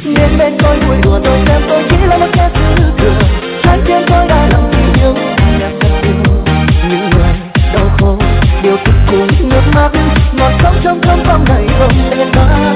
nên bên tôi vui đùa tôi xem tôi chỉ là một kẻ dư thừa. Trái tim tôi đã lòng chỉ yêu em thật nhiều. Những người đau khổ đều cực cùng nước mắt, ngọt sống trong thâm tâm này không thể phai.